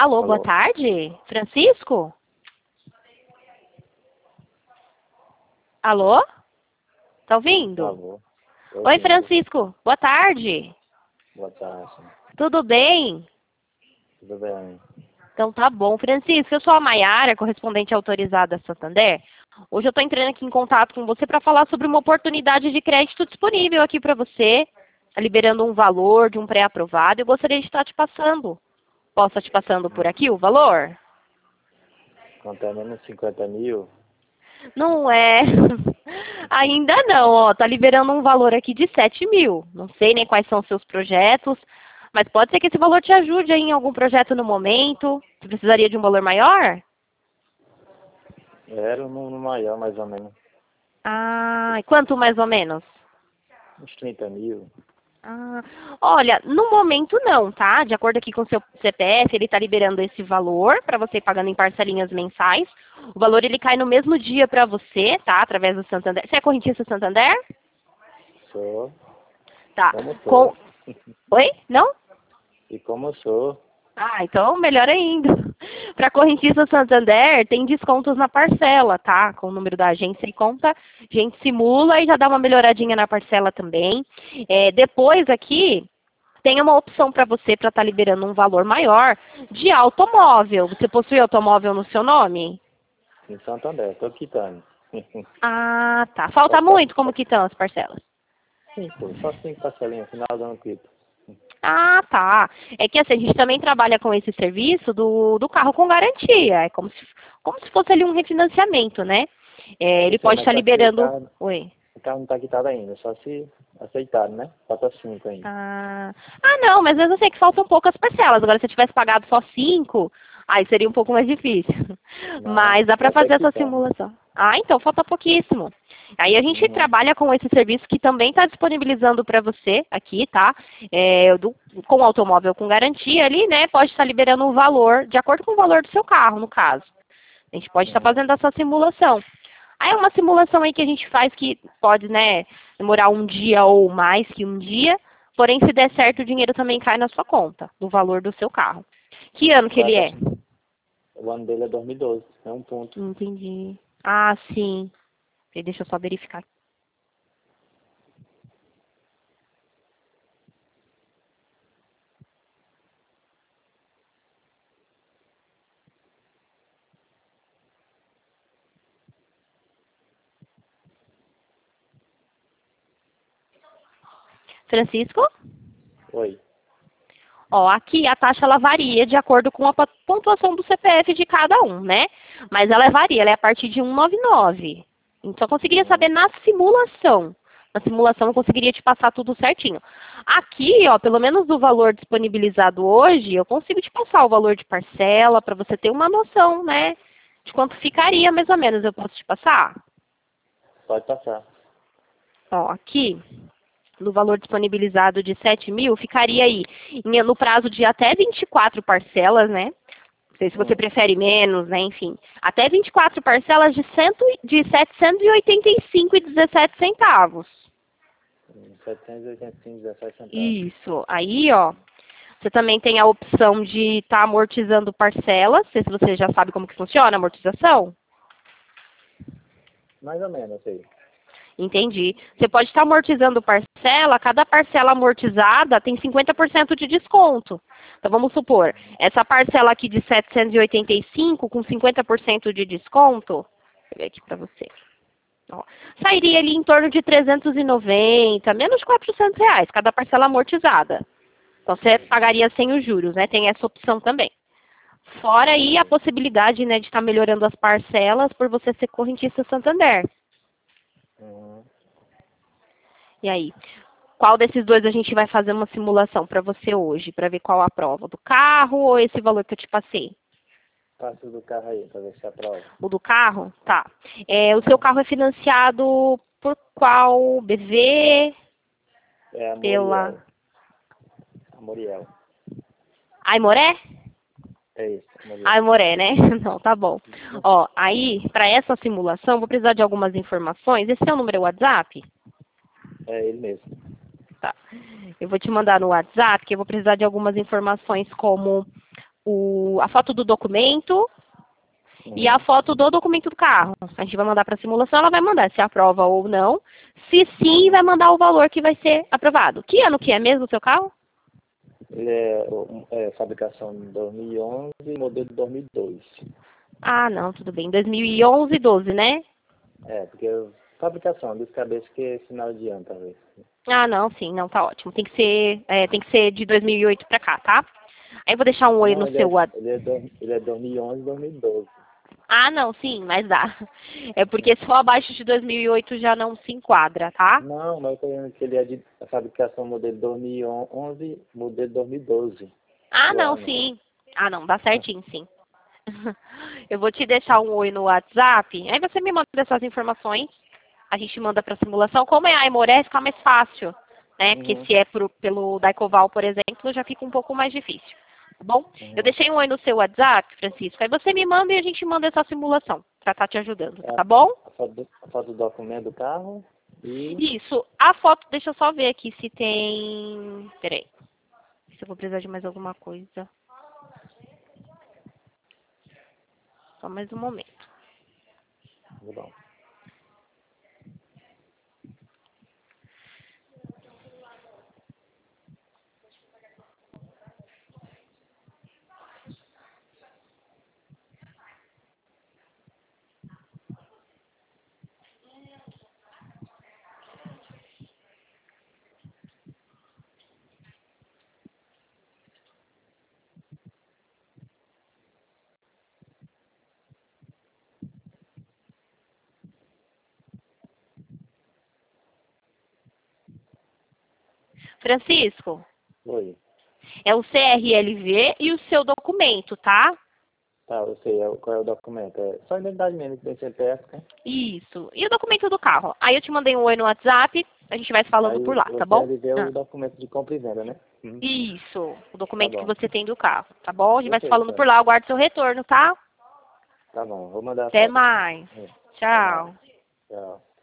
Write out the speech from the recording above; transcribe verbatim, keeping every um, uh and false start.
Alô, boa Alô? tarde? Francisco? Alô? Tá ouvindo? Alô? Tô Oi, ouvindo. Francisco. Boa tarde. Boa tarde. Tudo bem? Tudo bem? Então tá bom. Francisco, eu sou a Maiara, correspondente autorizada da Santander. Hoje eu tô entrando aqui em contato com você para falar sobre uma oportunidade de crédito disponível aqui para você. Tá liberando um valor de um pré-aprovado. Eu gostaria de estar te passando. Posso estar te passando por aqui o valor? Contando menos cinquenta mil? Não é. Ainda não, ó. Tá liberando um valor aqui de sete mil. Não sei nem quais são os seus projetos, mas pode ser que esse valor te ajude aí em algum projeto no momento. Você precisaria de um valor maior? Era no, no maior, mais ou menos. Ah, e quanto mais ou menos? Uns trinta mil. Ah, olha, no momento não, tá? De acordo aqui com o seu C P F, ele está liberando esse valor para você ir pagando em parcelinhas mensais. O valor ele cai no mesmo dia para você, tá? Através do Santander. Você é correntista Santander? Sou. Tá. Como Com... sou. Oi? Não? E como sou. Ah, então melhor ainda. Para correntista Santander, tem descontos na parcela, tá? Com o número da agência e conta, a gente simula e já dá uma melhoradinha na parcela também. É, depois aqui, tem uma opção para você para estar liberando um valor maior de automóvel. Você possui automóvel no seu nome? Em Santander. Tô quitando. Ah, tá. Falta Só, só, muito? Como só que estão as parcelas? cinco. Só cinco parcelinhas. Final do ano quito. Ah, tá. É que assim, a gente também trabalha com esse serviço do, do carro com garantia. É como se, como se fosse ali um refinanciamento, né? É, Eu ele sei, pode mas estar só que o liberando... carro, Oi. o carro não tá quitado ainda. Só se aceitar, né? Falta cinco ainda. Ah, ah, não, mas mesmo assim é que faltam poucas parcelas. Agora, se eu tivesse pagado só cinco, aí seria um pouco mais difícil. Não. Mas dá Já para até fazer essa quitando. simulação. Ah, então falta pouquíssimo. Aí a gente Uhum. trabalha com esse serviço que também está disponibilizando para você aqui, tá? É, do, com o automóvel com garantia ali, né? Pode estar liberando um valor, de acordo com o valor do seu carro, no caso. A gente pode estar Uhum. fazendo essa simulação. Aí é uma simulação aí que a gente faz que pode, né, demorar um dia ou mais que um dia, porém se der certo o dinheiro também cai na sua conta, do valor do seu carro. Que ano que ele Data, é? o ano dele é dois mil e doze. É um ponto. Entendi. Ah, sim. Peraí, deixa eu só verificar. Francisco? Oi. Ó, aqui a taxa ela varia de acordo com a pa- pontuação do C P F de cada um, né? Mas ela varia, ela é a partir de cento e noventa e nove. Então eu conseguiria saber Uhum. na simulação. Na simulação eu conseguiria te passar tudo certinho. Aqui, ó, pelo menos do valor disponibilizado hoje, eu consigo te passar o valor de parcela para você ter uma noção, né? De quanto ficaria mais ou menos. Eu posso te passar? Pode passar. Ó, aqui, no valor disponibilizado de sete mil, ficaria aí em- no prazo de até vinte e quatro parcelas, né? Não sei se você Hum. prefere menos, né? Enfim, até vinte e quatro parcelas de, cento, de setecentos e oitenta e cinco e dezessete centavos. setecentos e oitenta e cinco, dezessete centavos. Isso. Aí, ó, você também tem a opção de estar amortizando parcelas. Não sei se você já sabe como que funciona a amortização. Mais ou menos, sei. Entendi. Você pode estar amortizando parcela, cada parcela amortizada tem cinquenta por cento de desconto. Então vamos supor, essa parcela aqui de setecentos e oitenta e cinco com cinquenta por cento de desconto, vou pegar aqui para você. Ó, sairia ali em torno de trezentos e noventa, menos de quatrocentos reais, cada parcela amortizada. Então você pagaria sem os juros, né? Tem essa opção também. Fora aí a Entendi. possibilidade, né, de estar melhorando as parcelas por você ser correntista Santander. Uhum. E aí? Qual desses dois a gente vai fazer uma simulação para você hoje, para ver qual a prova? Do carro ou esse valor que eu te passei? Passa do carro aí, pra ver se aprova. O do carro? Tá. É, o seu carro é financiado por qual B V? É a Pela Moriel. A Moriel. Aimoré? É isso, a Moriel. Aimoré, né? Não, tá bom. Uhum. Ó, aí, para essa simulação, vou precisar de algumas informações. Esse é o número WhatsApp? É ele mesmo. Tá. Eu vou te mandar no WhatsApp, que eu vou precisar de algumas informações como o, a foto do documento e a foto do documento do carro. A gente vai mandar para a simulação, ela vai mandar se aprova ou não. Se sim, vai mandar o valor que vai ser aprovado. Que ano que é mesmo o seu carro? Ele é, é fabricação de dois mil e onze, modelo de dois mil e dois. Ah, não, tudo bem. dois mil e onze, doze, né? É, porque fabricação, dos cabeças que é final de ano, talvez. Ah, não, sim, não, tá ótimo. Tem que ser, é, tem que ser de dois mil e oito para cá, tá? Aí eu vou deixar um oi Não, no ele seu é, WhatsApp. ele é, do, ele é dois mil e onze, dois mil e doze. Ah, não, sim, mas dá. É porque se for abaixo de dois mil e oito já não se enquadra, tá? Não, mas eu tô dizendo que ele é de fabricação modelo dois mil e onze, modelo dois mil e doze. Ah, O não, ano. sim. Ah, não, dá certinho, sim. Eu vou te deixar um oi no WhatsApp, aí você me manda essas informações, a gente manda para simulação. Como é a Aimoré, fica mais fácil, né? Porque Uhum, se é pro, pelo Daicoval, por exemplo, já fica um pouco mais difícil, tá bom? Eu uhum. deixei um oi no seu WhatsApp, Francisco, aí você me manda e a gente manda essa simulação, para estar te ajudando, É tá bom? a, foto do, a foto do documento do carro e... Isso, a foto, deixa eu só ver aqui se tem... Peraí, se eu vou precisar de mais alguma coisa. Só mais um momento. Bom. Francisco, Oi. é o C R L V e o seu documento, tá? Tá, eu sei é, o- qual é o documento. É só a identidade mesmo, que tem C P F, né? Isso. E o documento do carro? Aí eu te mandei um oi no WhatsApp, a gente vai se falando por Aí lá, tá você bom? deve ver Ah. o documento de compra e venda, né? Uhum. Isso, o Tá documento que bom. você tem do carro, tá bom? A gente vai se Perfeito, falando por então. lá, aguarde seu retorno, tá? Tá bom, vou mandar a Até foto. mais. É, até mais. Tchau. Tchau.